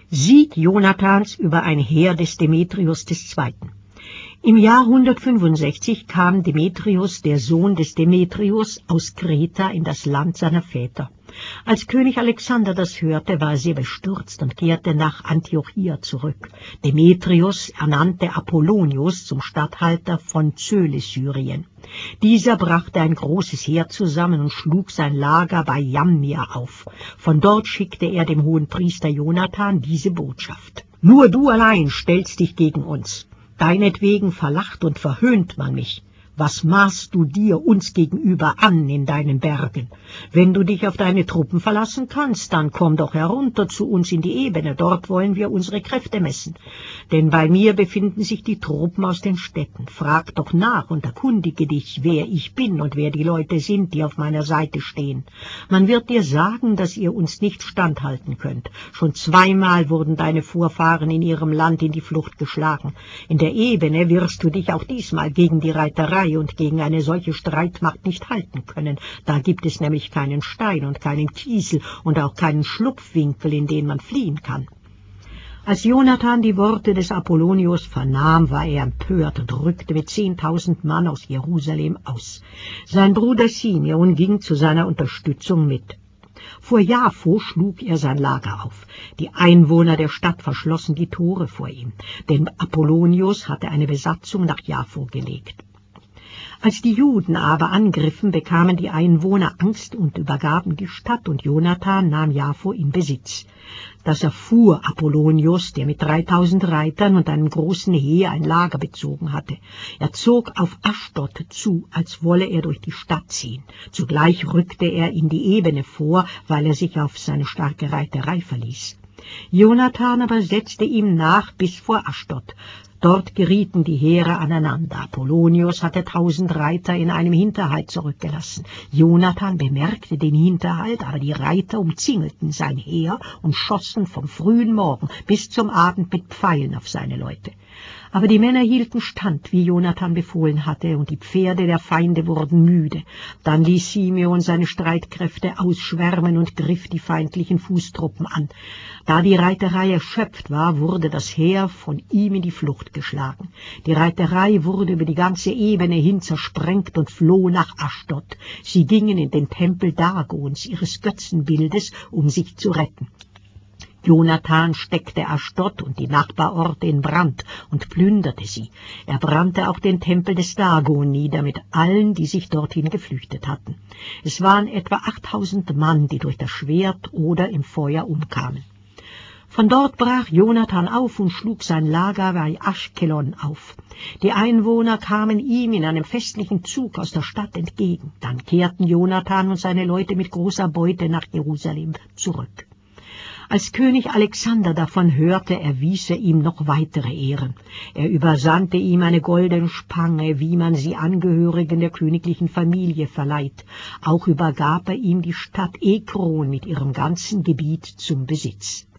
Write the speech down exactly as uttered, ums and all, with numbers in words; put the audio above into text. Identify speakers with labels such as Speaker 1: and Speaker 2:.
Speaker 1: Sieg Jonathans über ein Heer des Demetrius der Zweite. Im Jahr hundertfünfundsechzig kam Demetrius, der Sohn des Demetrius, aus Kreta in das Land seiner Väter. Als König Alexander das hörte, war er sehr bestürzt und kehrte nach Antiochia zurück. Demetrius ernannte Apollonius zum Statthalter von Cölesyrien. Dieser brachte ein großes Heer zusammen und schlug sein Lager bei Jamnia auf. Von dort schickte er dem Hohenpriester Jonathan diese Botschaft: Nur du allein stellst dich gegen uns. Deinetwegen verlacht und verhöhnt man mich. Was maßt du dir uns gegenüber an in deinen Bergen? Wenn du dich auf deine Truppen verlassen kannst, dann komm doch herunter zu uns in die Ebene, dort wollen wir unsere Kräfte messen. Denn bei mir befinden sich die Truppen aus den Städten. Frag doch nach und erkundige dich, wer ich bin und wer die Leute sind, die auf meiner Seite stehen. Man wird dir sagen, dass ihr uns nicht standhalten könnt. Schon zweimal wurden deine Vorfahren in ihrem Land in die Flucht geschlagen. In der Ebene wirst du dich auch diesmal gegen die Reiterei und gegen eine solche Streitmacht nicht halten können. Da gibt es nämlich keinen Stein und keinen Kiesel und auch keinen Schlupfwinkel, in den man fliehen kann. Als Jonathan die Worte des Apollonius vernahm, war er empört und rückte mit zehntausend Mann aus Jerusalem aus. Sein Bruder Simeon ging zu seiner Unterstützung mit. Vor Jaffo schlug er sein Lager auf. Die Einwohner der Stadt verschlossen die Tore vor ihm, denn Apollonius hatte eine Besatzung nach Jaffo gelegt. Als die Juden aber angriffen, bekamen die Einwohner Angst und übergaben die Stadt, und Jonathan nahm Jaffo in Besitz. Das erfuhr Apollonius, der mit dreitausend Reitern und einem großen Heer ein Lager bezogen hatte. Er zog auf Aschdod zu, als wolle er durch die Stadt ziehen. Zugleich rückte er in die Ebene vor, weil er sich auf seine starke Reiterei verließ. Jonathan aber setzte ihm nach bis vor Aschdod. Dort gerieten die Heere aneinander. Apollonius hatte tausend Reiter in einem Hinterhalt zurückgelassen. Jonathan bemerkte den Hinterhalt, aber die Reiter umzingelten sein Heer und schossen vom frühen Morgen bis zum Abend mit Pfeilen auf seine Leute. Aber die Männer hielten stand, wie Jonathan befohlen hatte, und die Pferde der Feinde wurden müde. Dann ließ Simeon seine Streitkräfte ausschwärmen und griff die feindlichen Fußtruppen an. Da die Reiterei erschöpft war, wurde das Heer von ihm in die Flucht geschlagen. Die Reiterei wurde über die ganze Ebene hin zersprengt und floh nach Aschdod. Sie gingen in den Tempel Dagons, ihres Götzenbildes, um sich zu retten. Jonathan steckte Aschdod und die Nachbarorte in Brand und plünderte sie. Er brannte auch den Tempel des Dagon nieder mit allen, die sich dorthin geflüchtet hatten. Es waren etwa achttausend Mann, die durch das Schwert oder im Feuer umkamen. Von dort brach Jonathan auf und schlug sein Lager bei Aschkelon auf. Die Einwohner kamen ihm in einem festlichen Zug aus der Stadt entgegen. Dann kehrten Jonathan und seine Leute mit großer Beute nach Jerusalem zurück. Als König Alexander davon hörte, erwies er ihm noch weitere Ehren. Er übersandte ihm eine goldene Spange, wie man sie Angehörigen der königlichen Familie verleiht. Auch übergab er ihm die Stadt Ekron mit ihrem ganzen Gebiet zum Besitz.